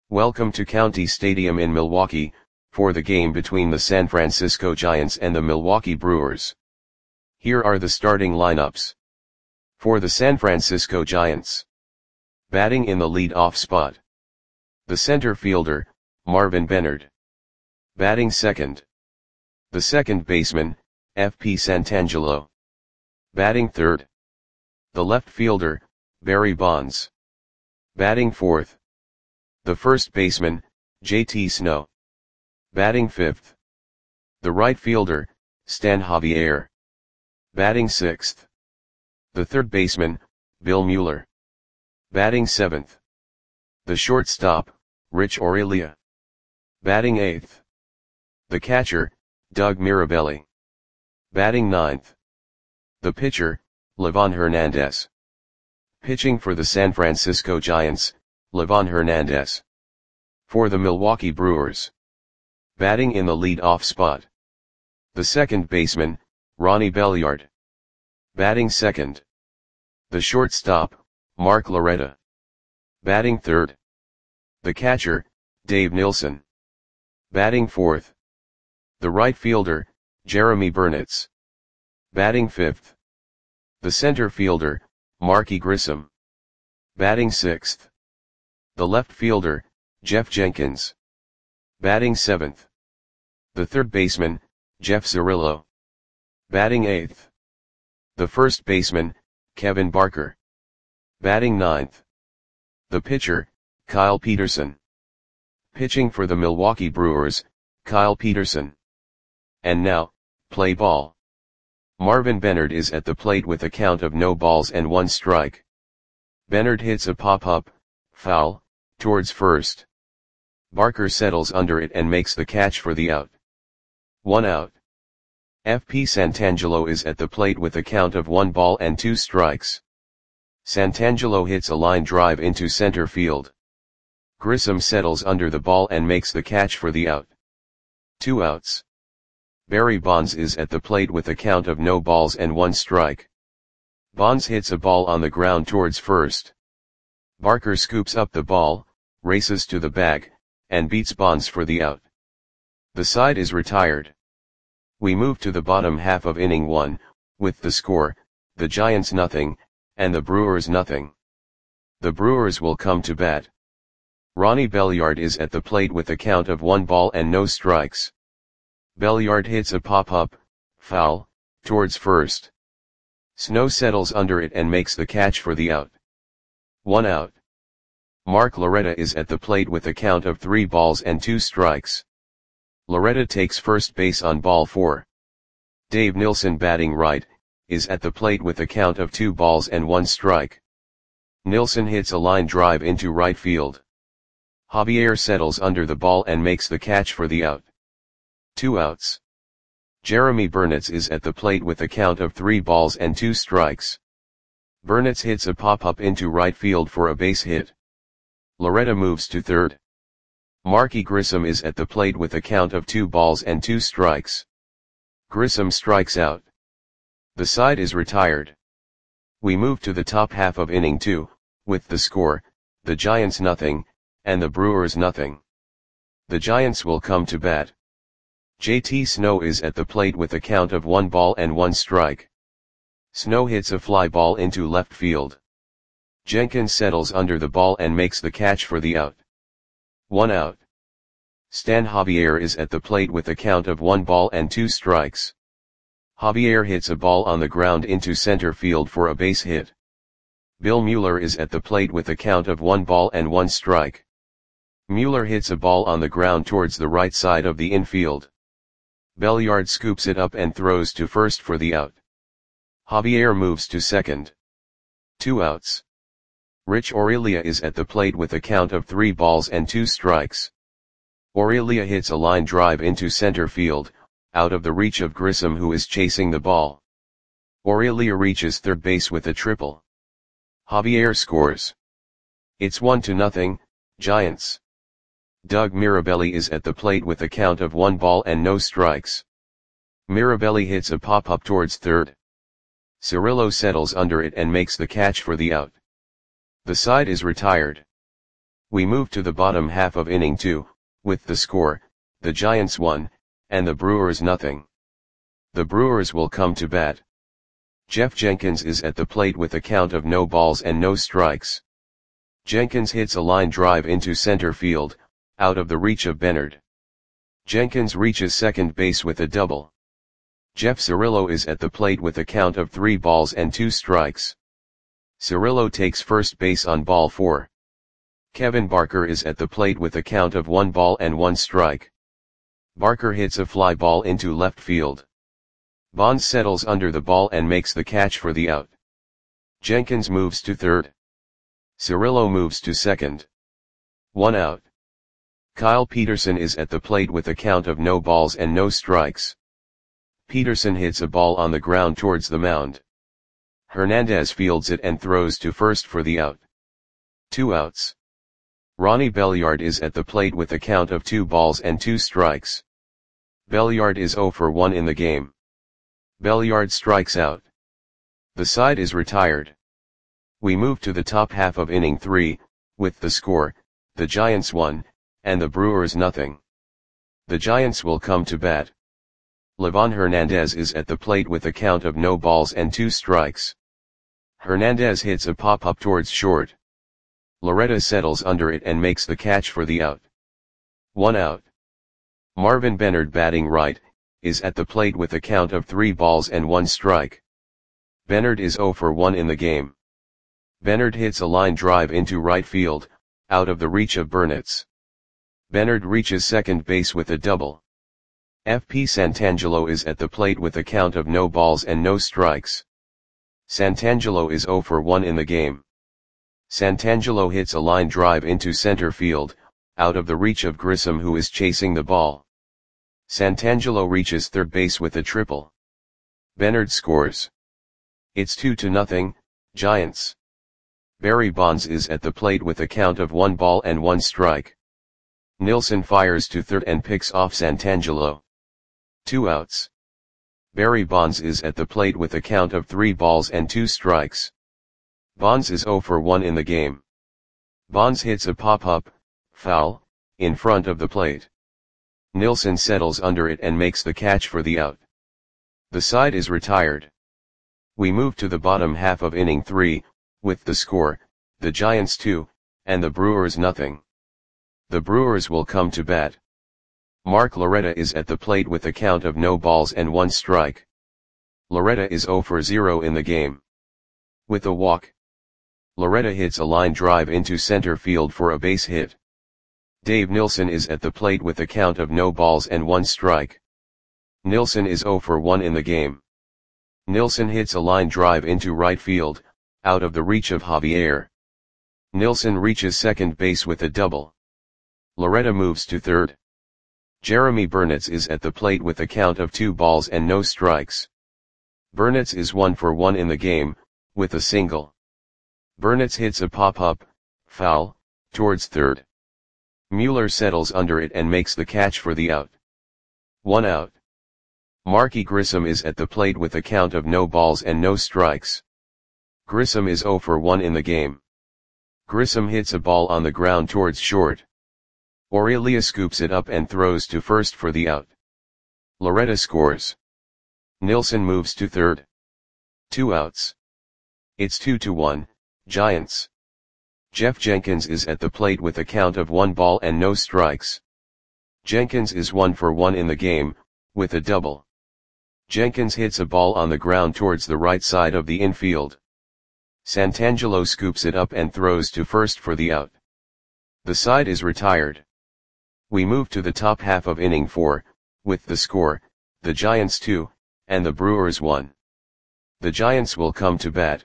Welcome to County Stadium in Milwaukee, for the game between the San Francisco Giants and the Milwaukee Brewers. Here are the starting lineups. For the San Francisco Giants. Batting in the lead-off spot. The center fielder, Marvin Benard. Batting second. The second baseman, F.P. Santangelo. Batting third. The left fielder, Barry Bonds. Batting fourth. The first baseman, J.T. Snow. Batting fifth. The right fielder, Stan Javier. Batting sixth. The third baseman, Bill Mueller. Batting seventh. The shortstop, Rich Aurelia. Batting eighth. The catcher, Doug Mirabelli. Batting ninth. The pitcher, Livan Hernandez. Pitching for the San Francisco Giants, Livan Hernandez. For the Milwaukee Brewers. Batting in the lead-off spot. The second baseman, Ronnie Belliard. Batting second. The shortstop, Mark Loretta. Batting third. The catcher, Dave Nilsson. Batting fourth. The right fielder, Jeremy Burnitz. Batting fifth. The center fielder, Marky Grissom. Batting sixth. The left fielder, Jeff Jenkins. Batting seventh. The third baseman, Jeff Cirillo. Batting eighth. The first baseman, Kevin Barker. Batting ninth. The pitcher, Kyle Peterson. Pitching for the Milwaukee Brewers, Kyle Peterson. And now, play ball. Marvin Benard is at the plate with a count of no balls and one strike. Benard hits a pop-up, foul, towards first. Barker settles under it and makes the catch for the out. 1 out. F.P. Santangelo is at the plate with a count of 1 ball and 2 strikes. Santangelo hits a line drive into center field. Grissom settles under the ball and makes the catch for the out. 2 outs. Barry Bonds is at the plate with a count of no balls and 1 strike. Bonds hits a ball on the ground towards first. Barker scoops up the ball, races to the bag, and beats Bonds for the out. The side is retired. We move to the bottom half of inning 1, with the score, the Giants nothing, and the Brewers nothing. The Brewers will come to bat. Ronnie Belliard is at the plate with a count of 1 ball and no strikes. Belliard hits a pop-up, foul, towards first. Snow settles under it and makes the catch for the out. 1 out. Mark Loretta is at the plate with a count of 3 balls and 2 strikes. Loretta takes first base on ball 4. Dave Nilsson, batting right, is at the plate with a count of 2 balls and 1 strike. Nilsson hits a line drive into right field. Javier settles under the ball and makes the catch for the out. 2 outs. Jeremy Burnitz is at the plate with a count of 3 balls and 2 strikes. Burnitz hits a pop-up into right field for a base hit. Loretta moves to third. Marky Grissom is at the plate with a count of 2 balls and 2 strikes. Grissom strikes out. The side is retired. We move to the top half of inning 2, with the score, the Giants nothing, and the Brewers nothing. The Giants will come to bat. J.T. Snow is at the plate with a count of 1 ball and 1 strike. Snow hits a fly ball into left field. Jenkins settles under the ball and makes the catch for the out. 1 out. Stan Javier is at the plate with a count of 1 ball and 2 strikes. Javier hits a ball on the ground into center field for a base hit. Bill Mueller is at the plate with a count of 1 ball and 1 strike. Mueller hits a ball on the ground towards the right side of the infield. Belliard scoops it up and throws to first for the out. Javier moves to second. 2 outs. Rich Aurelia is at the plate with a count of 3 balls and 2 strikes. Aurelia hits a line drive into center field, out of the reach of Grissom, who is chasing the ball. Aurelia reaches third base with a triple. Javier scores. It's 1-0, Giants. Doug Mirabelli is at the plate with a count of 1 ball and no strikes. Mirabelli hits a pop-up towards third. Cirillo settles under it and makes the catch for the out. The side is retired. We move to the bottom half of inning 2, with the score, the Giants 1, and the Brewers nothing. The Brewers will come to bat. Jeff Jenkins is at the plate with a count of no balls and no strikes. Jenkins hits a line drive into center field, out of the reach of Bernard. Jenkins reaches second base with a double. Jeff Cirillo is at the plate with a count of 3 balls and 2 strikes. Cirillo takes first base on ball 4. Kevin Barker is at the plate with a count of 1 ball and 1 strike. Barker hits a fly ball into left field. Bonds settles under the ball and makes the catch for the out. Jenkins moves to third. Cirillo moves to second. 1 out. Kyle Peterson is at the plate with a count of no balls and no strikes. Peterson hits a ball on the ground towards the mound. Hernandez fields it and throws to first for the out. 2 outs. Ronnie Belliard is at the plate with a count of 2 balls and 2 strikes. Belliard is 0 for 1 in the game. Belliard strikes out. The side is retired. We move to the top half of inning 3, with the score, the Giants 1, and the Brewers nothing. The Giants will come to bat. Livan Hernandez is at the plate with a count of no balls and 2 strikes. Hernandez hits a pop-up towards short. Loretta settles under it and makes the catch for the out. 1 out. Marvin Bernard, batting right, is at the plate with a count of 3 balls and 1 strike. Bernard is 0 for 1 in the game. Bernard hits a line drive into right field, out of the reach of Burnitz. Bernard reaches second base with a double. F.P. Santangelo is at the plate with a count of no balls and no strikes. Santangelo is 0 for 1 in the game. Santangelo hits a line drive into center field, out of the reach of Grissom, who is chasing the ball. Santangelo reaches third base with a triple. Bernard scores. It's 2-0, Giants. Barry Bonds is at the plate with a count of 1 ball and 1 strike. Nilsson fires to third and picks off Santangelo. 2 outs. Barry Bonds is at the plate with a count of 3 balls and 2 strikes. Bonds is 0 for 1 in the game. Bonds hits a pop-up, foul, in front of the plate. Nilsson settles under it and makes the catch for the out. The side is retired. We move to the bottom half of inning 3, with the score, the Giants 2, and the Brewers nothing. The Brewers will come to bat. Mark Loretta is at the plate with a count of no balls and 1 strike. Loretta is 0 for 0 in the game. With a walk, Loretta hits a line drive into center field for a base hit. Dave Nilsson is at the plate with a count of no balls and 1 strike. Nilsson is 0 for 1 in the game. Nilsson hits a line drive into right field, out of the reach of Javier. Nilsson reaches second base with a double. Loretta moves to third. Jeremy Burnitz is at the plate with a count of 2 balls and no strikes. Burnitz is 1 for 1 in the game, with a single. Burnitz hits a pop-up, foul, towards third. Mueller settles under it and makes the catch for the out. 1 out. Marky Grissom is at the plate with a count of no balls and no strikes. Grissom is 0 for 1 in the game. Grissom hits a ball on the ground towards short. Aurelia scoops it up and throws to first for the out. Loretta scores. Nilsson moves to third. 2 outs. It's 2-1, Giants. Jeff Jenkins is at the plate with a count of 1 ball and no strikes. Jenkins is 1 for 1 in the game, with a double. Jenkins hits a ball on the ground towards the right side of the infield. Santangelo scoops it up and throws to first for the out. The side is retired. We move to the top half of inning 4, with the score, the Giants 2, and the Brewers 1. The Giants will come to bat.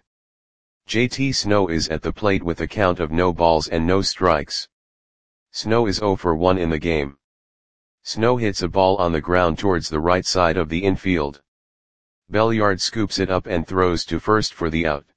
JT Snow is at the plate with a count of no balls and no strikes. Snow is 0 for 1 in the game. Snow hits a ball on the ground towards the right side of the infield. Belliard scoops it up and throws to first for the out.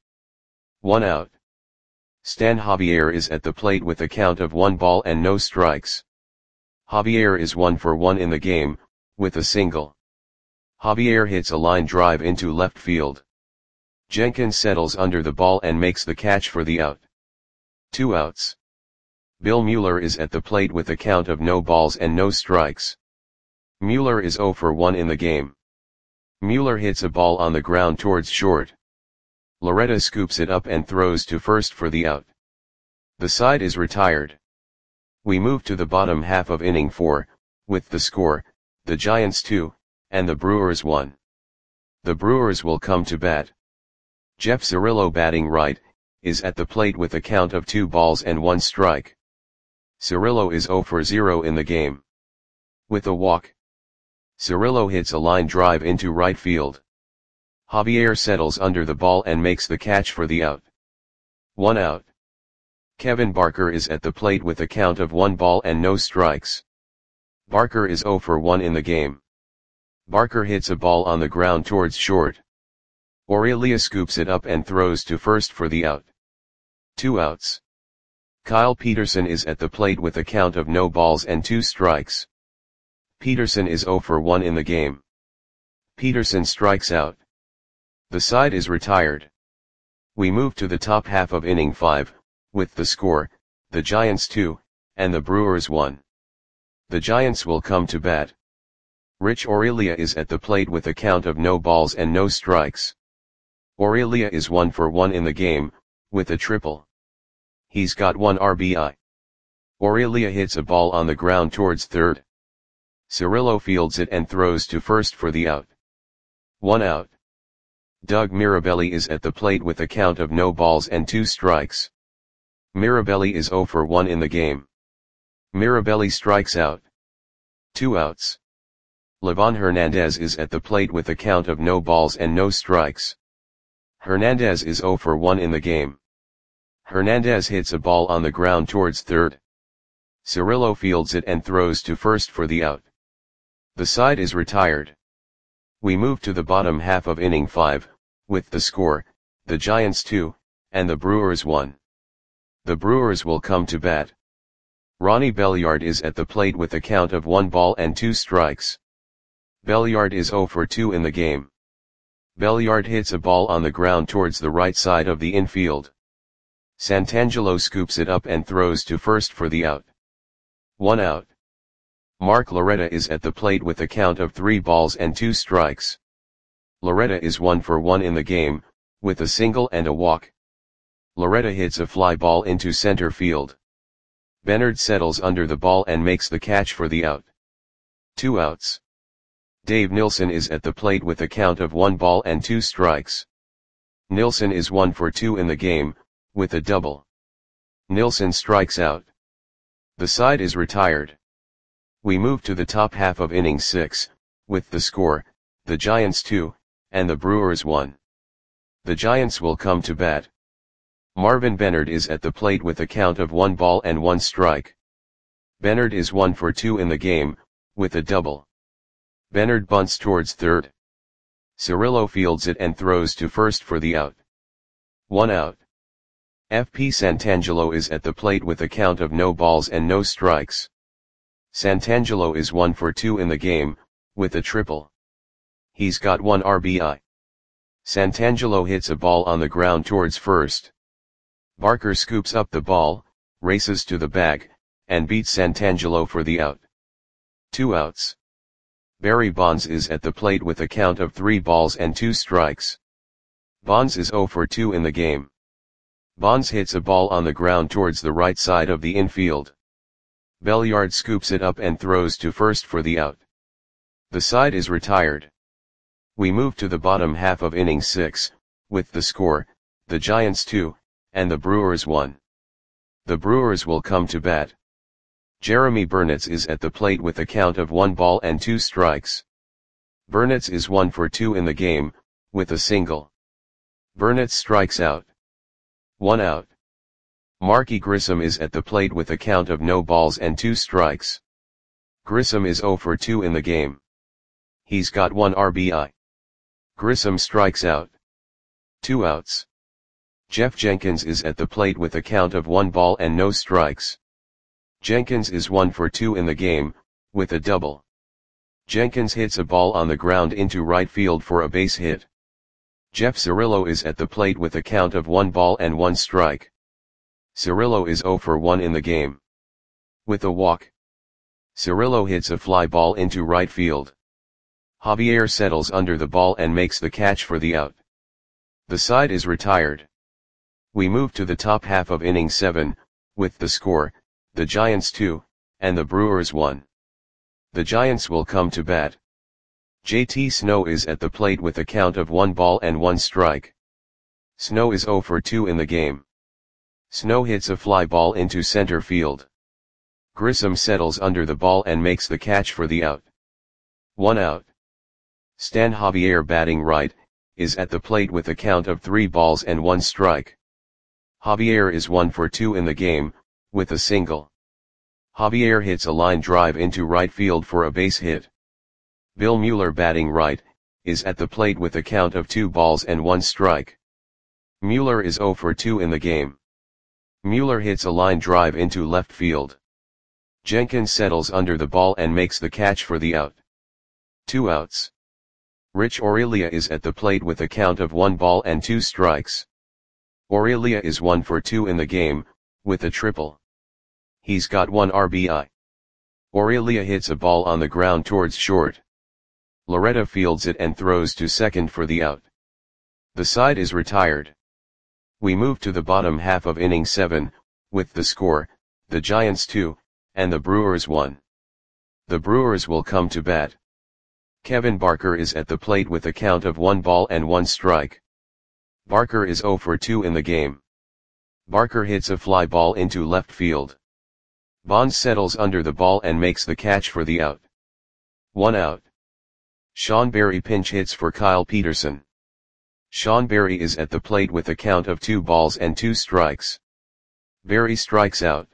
1 out. Stan Javier is at the plate with a count of 1 ball and no strikes. Javier is 1 for 1 in the game, with a single. Javier hits a line drive into left field. Jenkins settles under the ball and makes the catch for the out. 2 outs. Bill Mueller is at the plate with a count of no balls and no strikes. Mueller is 0 for 1 in the game. Mueller hits a ball on the ground towards short. Loretta scoops it up and throws to first for the out. The side is retired. We move to the bottom half of inning 4, with the score, the Giants 2, and the Brewers 1. The Brewers will come to bat. Jeff Cirillo, batting right, is at the plate with a count of 2 balls and 1 strike. Cirillo is 0 for 0 in the game. With a walk, Cirillo hits a line drive into right field. Javier settles under the ball and makes the catch for the out. 1 out. Kevin Barker is at the plate with a count of 1 ball and no strikes. Barker is 0 for 1 in the game. Barker hits a ball on the ground towards short. Aurelia scoops it up and throws to first for the out. 2 outs. Kyle Peterson is at the plate with a count of no balls and 2 strikes. Peterson is 0 for 1 in the game. Peterson strikes out. The side is retired. We move to the top half of inning 5, with the score, the Giants 2, and the Brewers 1. The Giants will come to bat. Rich Aurelia is at the plate with a count of no balls and no strikes. Aurelia is 1 for 1 in the game, with a triple. He's got 1 RBI. Aurelia hits a ball on the ground towards third. Cirillo fields it and throws to first for the out. 1 out. Doug Mirabelli is at the plate with a count of no balls and 2 strikes. Mirabelli is 0 for 1 in the game. Mirabelli strikes out. 2 outs. Livan Hernandez is at the plate with a count of no balls and no strikes. Hernandez is 0 for 1 in the game. Hernandez hits a ball on the ground towards third. Cirillo fields it and throws to first for the out. The side is retired. We move to the bottom half of inning 5, with the score, the Giants 2, and the Brewers 1. The Brewers will come to bat. Ronnie Belliard is at the plate with a count of 1 ball and 2 strikes. Belliard is 0 for 2 in the game. Belliard hits a ball on the ground towards the right side of the infield. Santangelo scoops it up and throws to first for the out. 1 out. Mark Loretta is at the plate with a count of 3 balls and 2 strikes. Loretta is 1 for 1 in the game, with a single and a walk. Loretta hits a fly ball into center field. Bernard settles under the ball and makes the catch for the out. 2 outs. Dave Nilsson is at the plate with a count of 1 ball and 2 strikes. Nilsson is 1 for 2 in the game, with a double. Nilsson strikes out. The side is retired. We move to the top half of inning 6, with the score, the Giants 2, and the Brewers 1. The Giants will come to bat. Marvin Bernard is at the plate with a count of 1 ball and 1 strike. Bernard is 1 for 2 in the game, with a double. Bernard bunts towards third. Cirillo fields it and throws to first for the out. 1 out. FP Santangelo is at the plate with a count of no balls and no strikes. Santangelo is 1 for 2 in the game, with a triple. He's got 1 RBI. Santangelo hits a ball on the ground towards first. Barker scoops up the ball, races to the bag, and beats Santangelo for the out. 2 outs. Barry Bonds is at the plate with a count of 3 balls and 2 strikes. Bonds is 0 for 2 in the game. Bonds hits a ball on the ground towards the right side of the infield. Belliard scoops it up and throws to first for the out. The side is retired. We move to the bottom half of inning 6, with the score, the Giants 2, and the Brewers 1. The Brewers will come to bat. Jeremy Burnitz is at the plate with a count of 1 ball and 2 strikes. Burnitz is 1 for 2 in the game, with a single. Burnitz strikes out. 1 out. Marky Grissom is at the plate with a count of no balls and 2 strikes. Grissom is 0 for 2 in the game. He's got 1 RBI. Grissom strikes out. 2 outs. Jeff Jenkins is at the plate with a count of 1 ball and no strikes. Jenkins is 1 for 2 in the game, with a double. Jenkins hits a ball on the ground into right field for a base hit. Jeff Cirillo is at the plate with a count of 1 ball and 1 strike. Cirillo is 0 for 1 in the game. with a walk. Cirillo hits a fly ball into right field. Javier settles under the ball and makes the catch for the out. The side is retired. We move to the top half of inning 7, with the score, the Giants 2, and the Brewers 1. The Giants will come to bat. JT Snow is at the plate with a count of 1 ball and 1 strike. Snow is 0 for 2 in the game. Snow hits a fly ball into center field. Grissom settles under the ball and makes the catch for the out. 1 out. Stan Javier, batting right, is at the plate with a count of 3 balls and 1 strike. Javier is 1 for 2 in the game, with a single. Javier hits a line drive into right field for a base hit. Bill Mueller, batting right, is at the plate with a count of 2 balls and 1 strike. Mueller is 0 for 2 in the game. Mueller hits a line drive into left field. Jenkins settles under the ball and makes the catch for the out. 2 outs. Rich Aurelia is at the plate with a count of 1 ball and 2 strikes. Aurelia is 1 for 2 in the game, with a triple. He's got 1 RBI. Aurelia hits a ball on the ground towards short. Loretta fields it and throws to second for the out. The side is retired. We move to the bottom half of inning 7, with the score, the Giants 2, and the Brewers 1. The Brewers will come to bat. Kevin Barker is at the plate with a count of 1 ball and 1 strike. Barker is 0 for 2 in the game. Barker hits a fly ball into left field. Bonds settles under the ball and makes the catch for the out. 1 out. Sean Berry pinch hits for Kyle Peterson. Sean Berry is at the plate with a count of 2 balls and 2 strikes. Berry strikes out.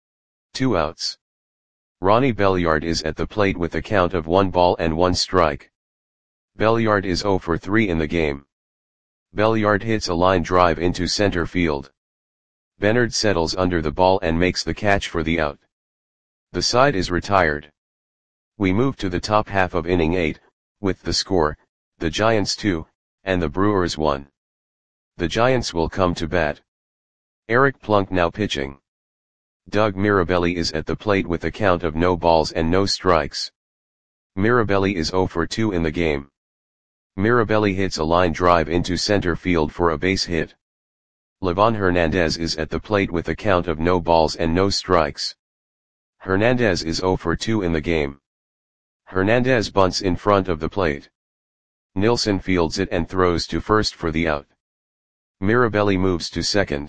2 outs. Ronnie Belliard is at the plate with a count of 1 ball and 1 strike. Belliard is 0 for 3 in the game. Belliard hits a line drive into center field. Bennard settles under the ball and makes the catch for the out. The side is retired. We move to the top half of inning 8, with the score, the Giants 2, and the Brewers 1. The Giants will come to bat. Eric Plunk now pitching. Doug Mirabelli is at the plate with a count of no balls and no strikes. Mirabelli is 0 for 2 in the game. Mirabelli hits a line drive into center field for a base hit. Livan Hernandez is at the plate with a count of no balls and no strikes. Hernandez is 0 for 2 in the game. Hernandez bunts in front of the plate. Nilsson fields it and throws to first for the out. Mirabelli moves to second.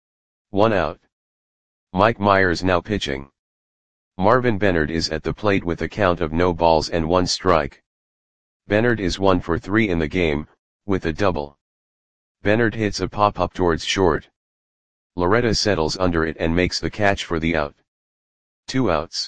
1 out. Mike Myers now pitching. Marvin Bennard is at the plate with a count of no balls and 1 strike. Bennard is 1 for 3 in the game, with a double. Bennard hits a pop-up towards short. Loretta settles under it and makes the catch for the out. 2 outs.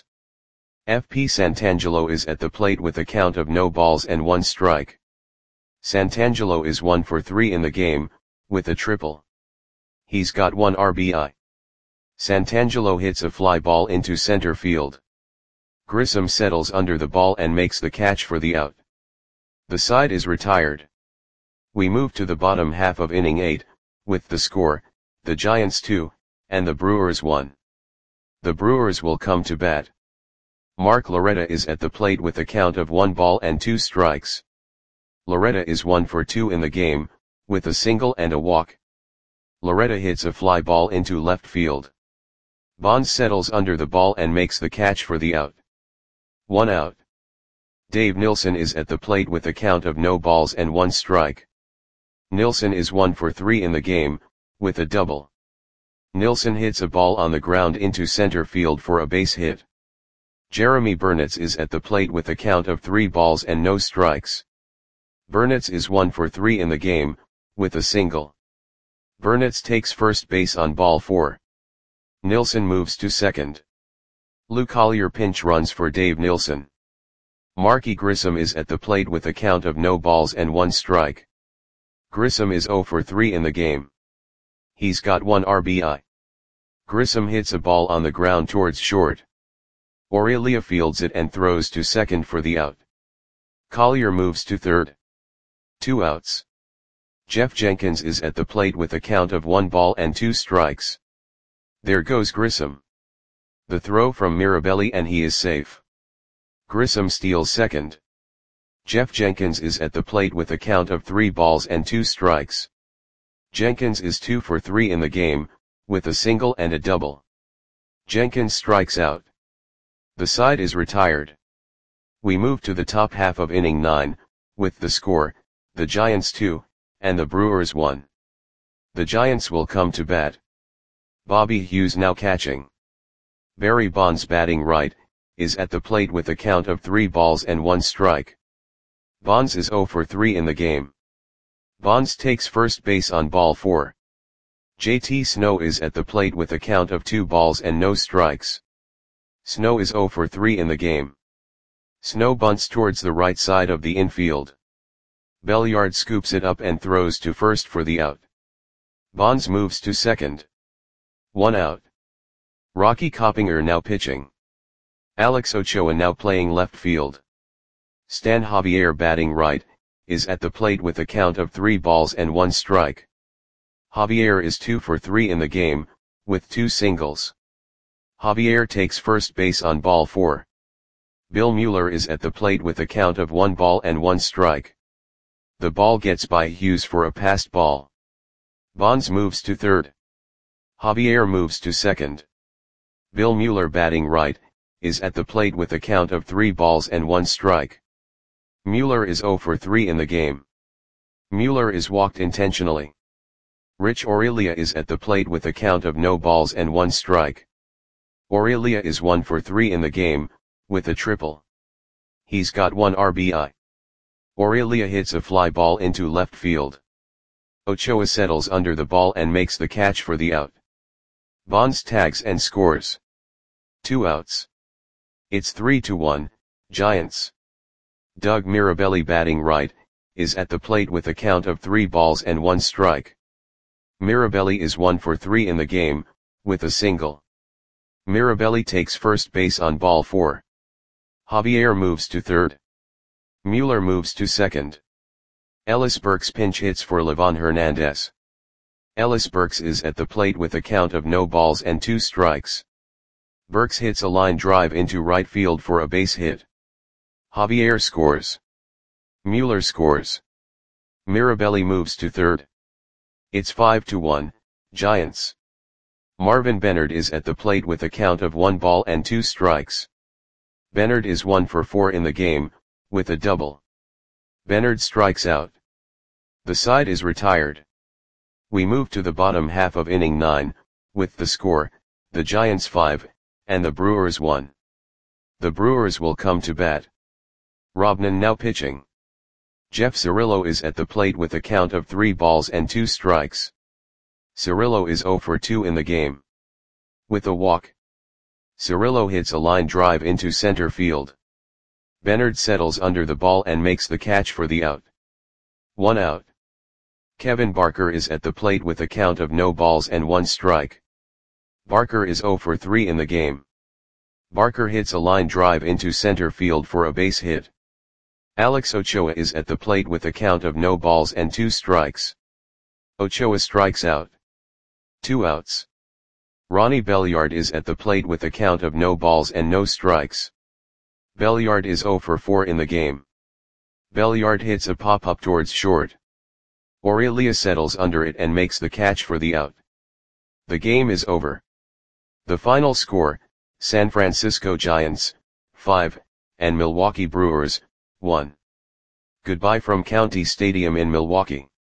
FP Santangelo is at the plate with a count of no balls and 1 strike. Santangelo is 1 for 3 in the game, with a triple. He's got 1 RBI. Santangelo hits a fly ball into center field. Grissom settles under the ball and makes the catch for the out. The side is retired. We move to the bottom half of inning 8, with the score, the Giants 2, and the Brewers 1. The Brewers will come to bat. Mark Loretta is at the plate with a count of 1 ball and 2 strikes. Loretta is 1 for 2 in the game, with a single and a walk. Loretta hits a fly ball into left field. Bonds settles under the ball and makes the catch for the out. 1 out. Dave Nilsson is at the plate with a count of no balls and 1 strike. Nilsson is 1 for 3 in the game, with a double. Nilsson hits a ball on the ground into center field for a base hit. Jeremy Burnitz is at the plate with a count of 3 balls and no strikes. Burnitz is 1 for 3 in the game, with a single. Burnitz takes first base on ball 4. Nilsson moves to second. Lou Collier pinch runs for Dave Nilsson. Marky Grissom is at the plate with a count of no balls and 1 strike. Grissom is 0 for 3 in the game. He's got 1 RBI. Grissom hits a ball on the ground towards short. Aurelia fields it and throws to second for the out. Collier moves to third. 2 outs. Jeff Jenkins is at the plate with a count of 1 ball and 2 strikes. There goes Grissom. The throw from Mirabelli and he is safe. Grissom steals second. Jeff Jenkins is at the plate with a count of 3 balls and 2 strikes. Jenkins is 2 for 3 in the game, with a single and a double. Jenkins strikes out. The side is retired. We move to the top half of inning 9, with the score, the Giants 2, and the Brewers 1. The Giants will come to bat. Bobby Hughes now catching. Barry Bonds batting right, is at the plate with a count of 3 balls and 1 strike. Bonds is 0 for 3 in the game. Bonds takes first base on ball 4. JT Snow is at the plate with a count of 2 balls and no strikes. Snow is 0 for 3 in the game. Snow bunts towards the right side of the infield. Belliard scoops it up and throws to first for the out. Bonds moves to second. 1 out. Rocky Coppinger now pitching. Alex Ochoa now playing left field. Stan Javier batting right, is at the plate with a count of 3 balls and 1 strike. Javier is 2 for 3 in the game, with 2 singles. Javier takes first base on ball 4. Bill Mueller is at the plate with a count of 1 ball and 1 strike. The ball gets by Hughes for a passed ball. Bonds moves to third. Javier moves to second. Bill Mueller batting right, is at the plate with a count of 3 balls and 1 strike. Mueller is 0 for 3 in the game. Mueller is walked intentionally. Rich Aurelia is at the plate with a count of no balls and 1 strike. Aurelia is 1 for 3 in the game, with a triple. He's got 1 RBI. Aurelia hits a fly ball into left field. Ochoa settles under the ball and makes the catch for the out. Bonds tags and scores. 2 outs. It's 3-1, Giants. Doug Mirabelli batting right, is at the plate with a count of 3 balls and 1 strike. Mirabelli is 1 for 3 in the game, with a single. Mirabelli takes first base on ball 4. Javier moves to third. Mueller moves to second. Ellis Burks pinch hits for Livan Hernandez. Ellis Burks is at the plate with a count of no balls and 2 strikes. Burks hits a line drive into right field for a base hit. Javier scores. Mueller scores. Mirabelli moves to third. It's 5-1, Giants. Marvin Bennard is at the plate with a count of 1 ball and 2 strikes. Bennard is 1 for 4 in the game, with a double. Bennard strikes out. The side is retired. We move to the bottom half of inning 9, with the score, the Giants 5, and the Brewers 1. The Brewers will come to bat. Robnan now pitching. Jeff Cirillo is at the plate with a count of 3 balls and 2 strikes. Cirillo is 0 for 2 in the game. With a walk. Cirillo hits a line drive into center field. Bennard settles under the ball and makes the catch for the out. 1 out. Kevin Barker is at the plate with a count of no balls and 1 strike. Barker is 0 for 3 in the game. Barker hits a line drive into center field for a base hit. Alex Ochoa is at the plate with a count of no balls and 2 strikes. Ochoa strikes out. 2 outs. Ronnie Belliard is at the plate with a count of no balls and no strikes. Belliard is 0 for 4 in the game. Belliard hits a pop-up towards short. Aurelia settles under it and makes the catch for the out. The game is over. The final score, San Francisco Giants, 5, and Milwaukee Brewers, 1. Goodbye from County Stadium in Milwaukee.